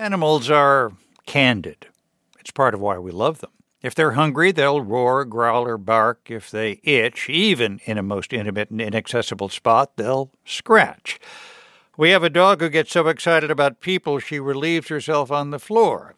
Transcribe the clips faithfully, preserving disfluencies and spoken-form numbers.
Animals are candid. It's part of why we love them. If they're hungry, they'll roar, growl, or bark. If they itch, even in a most intimate and inaccessible spot, they'll scratch. We have a dog who gets so excited about people she relieves herself on the floor.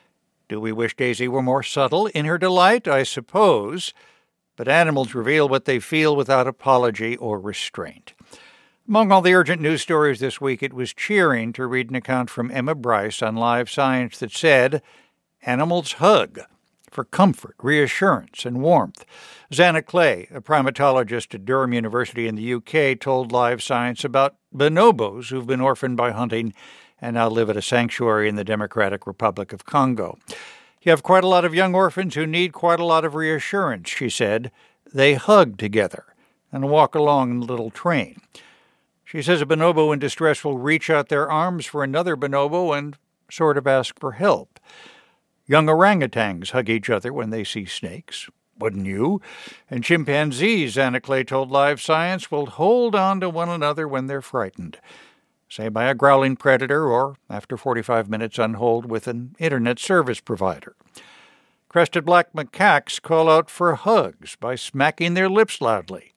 Do we wish Daisy were more subtle in her delight? I suppose. But animals reveal what they feel without apology or restraint. Among all the urgent news stories this week, it was cheering to read an account from Emma Bryce on Live Science that said, animals hug for comfort, reassurance, and warmth. Zana Clay, a primatologist at Durham University in the U K, told Live Science about bonobos who've been orphaned by hunting and now live at a sanctuary in the Democratic Republic of Congo. You have quite a lot of young orphans who need quite a lot of reassurance, she said. They hug together and walk along in a little train. She says a bonobo in distress will reach out their arms for another bonobo and sort of ask for help. Young orangutans hug each other when they see snakes. Wouldn't you? And chimpanzees, Zana Clay told Live Science, will hold on to one another when they're frightened. Say by a growling predator or, after forty-five minutes on hold, with an internet service provider. Crested black macaques call out for hugs by smacking their lips loudly.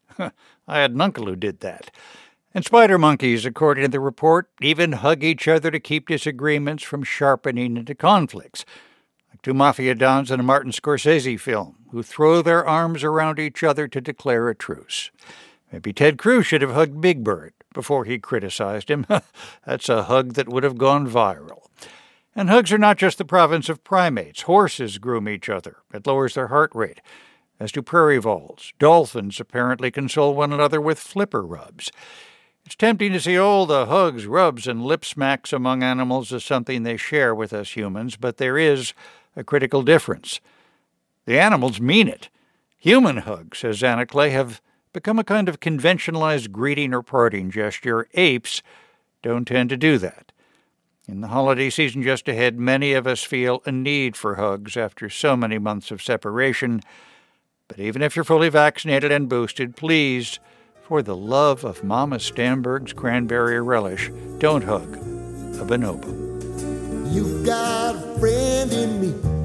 I had an uncle who did that. And spider monkeys, according to the report, even hug each other to keep disagreements from sharpening into conflicts. Like two mafia dons in a Martin Scorsese film, who throw their arms around each other to declare a truce. Maybe Ted Cruz should have hugged Big Bird before he criticized him. That's a hug that would have gone viral. And hugs are not just the province of primates. Horses groom each other. It lowers their heart rate, as do prairie voles. Dolphins apparently console one another with flipper rubs. It's tempting to see all the hugs, rubs, and lip smacks among animals as something they share with us humans, but there is a critical difference. The animals mean it. Human hugs, says Zana Clay, have become a kind of conventionalized greeting or parting gesture. Apes don't tend to do that. In the holiday season just ahead, many of us feel a need for hugs after so many months of separation. But even if you're fully vaccinated and boosted, please, for the love of Mama Stamberg's cranberry relish, don't hug a bonobo. You've got a friend in me.